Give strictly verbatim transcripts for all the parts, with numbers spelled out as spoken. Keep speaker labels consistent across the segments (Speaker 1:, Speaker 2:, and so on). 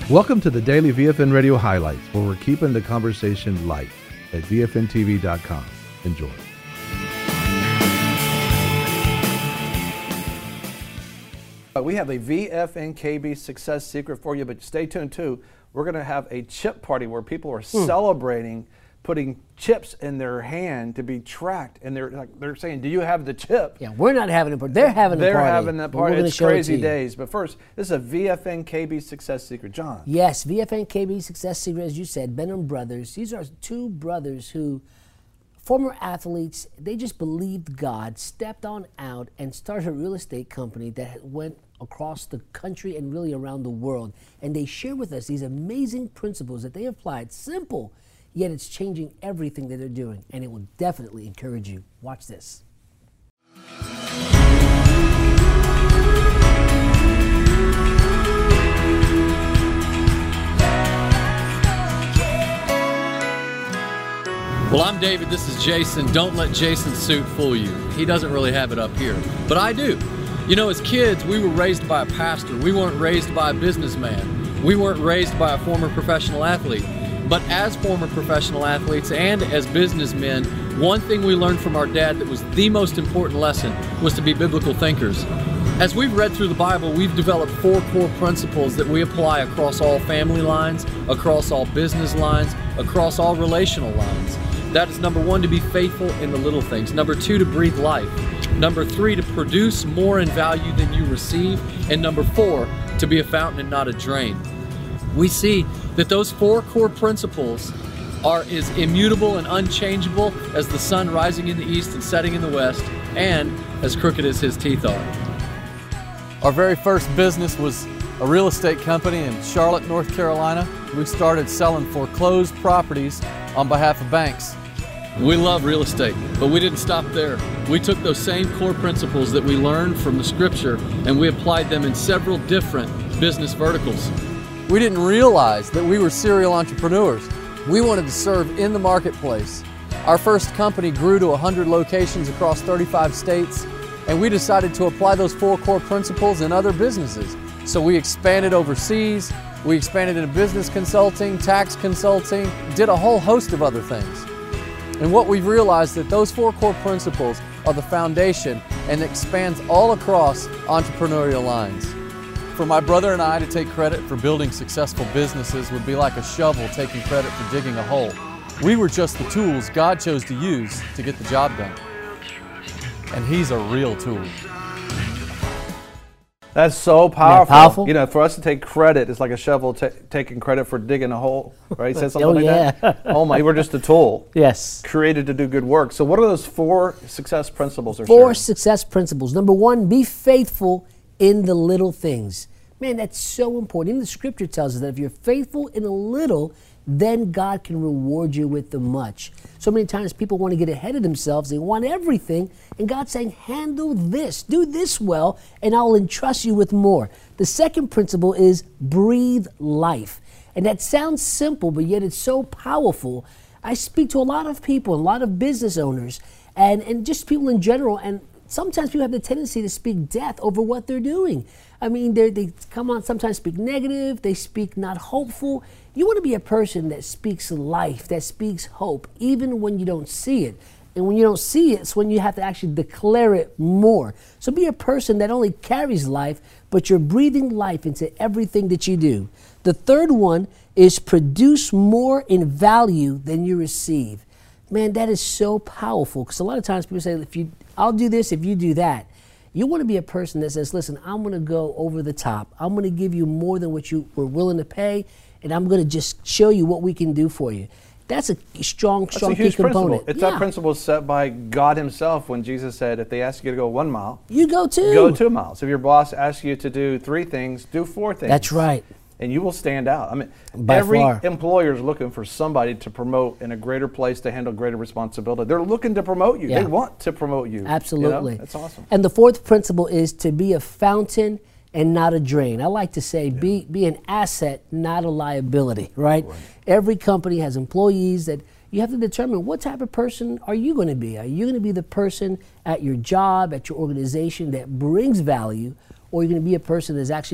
Speaker 1: Welcome to the Daily V F N Radio Highlights, where we're keeping the conversation light at V F N T V dot com. Enjoy.
Speaker 2: We have a V F N K B success secret for you, but stay tuned too. We're going to have a chip party where people are mm. celebrating putting chips in their hand to be tracked, and they're like they're saying, "Do you have the chip?"
Speaker 3: Yeah, we're not having a party. They're having
Speaker 2: they're
Speaker 3: a party.
Speaker 2: They're having that party. It's crazy it days. But first, this is a V F N K B success secret, John.
Speaker 3: Yes, V F N K B success secret, as you said, Benham Brothers. These are two brothers who, former athletes, they just believed God, stepped on out, and started a real estate company that went across the country and really around the world. And they share with us these amazing principles that they applied. Simple, yet it's changing everything that they're doing, and it will definitely encourage you. Watch this.
Speaker 4: Well, I'm David, this is Jason. Don't let Jason's suit fool you. He doesn't really have it up here, but I do. You know, as kids, we were raised by a pastor. We weren't raised by a businessman. We weren't raised by a former professional athlete. But as former professional athletes and as businessmen, one thing we learned from our dad that was the most important lesson was to be biblical thinkers. As we've read through the Bible, we've developed four core principles that we apply across all family lines, across all business lines, across all relational lines. That is number one, to be faithful in the little things. Number two, to breathe life. Number three, to produce more in value than you receive. And number four, to be a fountain and not a drain. We see that those four core principles are as immutable and unchangeable as the sun rising in the east and setting in the west, and as crooked as his teeth are.
Speaker 5: Our very first business was a real estate company in Charlotte, North Carolina. We started selling foreclosed properties on behalf of banks.
Speaker 4: We love real estate, but we didn't stop there. We took those same core principles that we learned from the scripture and we applied them in several different business verticals.
Speaker 5: We didn't realize that we were serial entrepreneurs. We wanted to serve in the marketplace. Our first company grew to one hundred locations across thirty-five states, and we decided to apply those four core principles in other businesses. So we expanded overseas, we expanded into business consulting, tax consulting, did a whole host of other things. And what we've realized that those four core principles are the foundation and expands all across entrepreneurial lines. For my brother and I to take credit for building successful businesses would be like a shovel taking credit for digging a hole. We were just the tools God chose to use to get the job done. And He's a real tool.
Speaker 2: That's so powerful.
Speaker 3: Yeah, powerful.
Speaker 2: You know, for us to take credit, it's like a shovel t- taking credit for digging a hole, right? He said something
Speaker 3: oh,
Speaker 2: like
Speaker 3: yeah.
Speaker 2: that. Oh my, we're just a tool.
Speaker 3: Yes.
Speaker 2: Created to do good work. So what are those four success principles?
Speaker 3: Four
Speaker 2: sharing?
Speaker 3: success principles. Number one, be faithful in the little things. Man, that's so important. Even the scripture tells us that if you're faithful in a little, then God can reward you with the much. So many times people want to get ahead of themselves. They want everything. And God's saying, handle this. Do this well, and I'll entrust you with more. The second principle is breathe life. And that sounds simple, but yet it's so powerful. I speak to a lot of people, a lot of business owners, and, and just people in general, and sometimes people have the tendency to speak death over what they're doing. I mean, they come on, sometimes speak negative, they speak not hopeful. You want to be a person that speaks life, that speaks hope, even when you don't see it. And when you don't see it, it's when you have to actually declare it more. So be a person that only carries life, but you're breathing life into everything that you do. The third one is produce more in value than you receive. Man, that is so powerful, because a lot of times people say, if you, I'll do this if you do that. You want to be a person that says, listen, I'm going to go over the top. I'm going to give you more than what you were willing to pay, and I'm going to just show you what we can do for you. That's a strong,
Speaker 2: That's
Speaker 3: strong
Speaker 2: a huge
Speaker 3: key component.
Speaker 2: Principle. It's
Speaker 3: yeah.
Speaker 2: that principle set by God Himself when Jesus said, if they ask you to go one mile,
Speaker 3: you go two.
Speaker 2: Go two miles. If your boss asks you to do three things, do four things.
Speaker 3: That's right.
Speaker 2: And you will stand out. I mean,
Speaker 3: By
Speaker 2: every
Speaker 3: far.
Speaker 2: employer is looking for somebody to promote in a greater place to handle greater responsibility. They're looking to promote you.
Speaker 3: Yeah.
Speaker 2: They want to promote you.
Speaker 3: Absolutely.
Speaker 2: You know? That's awesome.
Speaker 3: And the fourth principle is to be a fountain and not a drain. I like to say yeah. be, be an asset, not a liability, right? right? Every company has employees that you have to determine what type of person are you going to be. Are you going to be the person at your job, at your organization that brings value, or are you going to be a person that's actually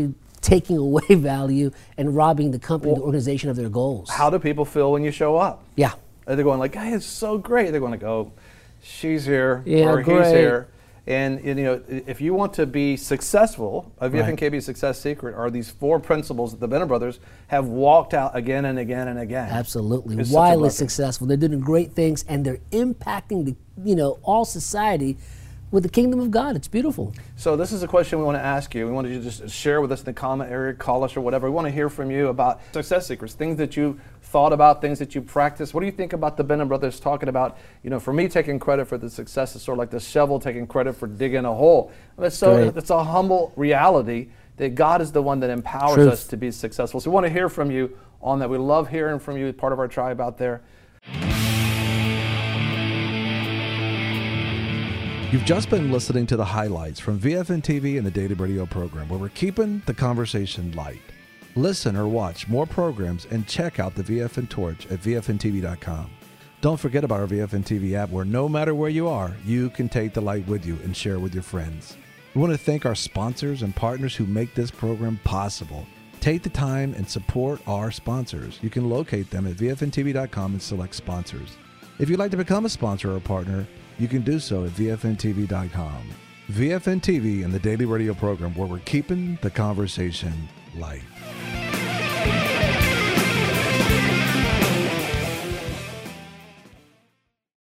Speaker 3: taking away value and robbing the company, well, the organization of their goals.
Speaker 2: How do people feel when you show up?
Speaker 3: Yeah.
Speaker 2: Are they going like, hey, it's so great? They're going to go, she's here,
Speaker 3: yeah,
Speaker 2: or
Speaker 3: great.
Speaker 2: he's here. And, you know, if you want to be successful, a V F N K B success secret are these four principles that the Bennett brothers have walked out again and again and again.
Speaker 3: Absolutely.
Speaker 2: It's
Speaker 3: Wildly successful. They're doing great things, and they're impacting the, you know, all society with the kingdom of God. It's beautiful.
Speaker 2: So this is a question we want to ask you. We want you to just share with us in the comment area, call us or whatever. We want to hear from you about success secrets, things that you thought about, things that you practice. What do you think about the Bennett brothers talking about, you know, for me taking credit for the success is sort of like the shovel taking credit for digging a hole. It's so
Speaker 3: Great.
Speaker 2: It's a humble reality that God is the one that empowers
Speaker 3: Truth.
Speaker 2: us to be successful. So we want to hear from you on that. We love hearing from you, part of our tribe out there.
Speaker 1: You've just been listening to the highlights from V F N T V and the Daily Radio program, where we're keeping the conversation light. Listen or watch more programs and check out the V F N Torch at V F N T V dot com. Don't forget about our V F N T V app, where no matter where you are, you can take the light with you and share with your friends. We want to thank our sponsors and partners who make this program possible. Take the time and support our sponsors. You can locate them at V F N T V dot com and select sponsors. If you'd like to become a sponsor or a partner, you can do so at V F N T V dot com. V F N T V and the Daily Radio program, where we're keeping the conversation light.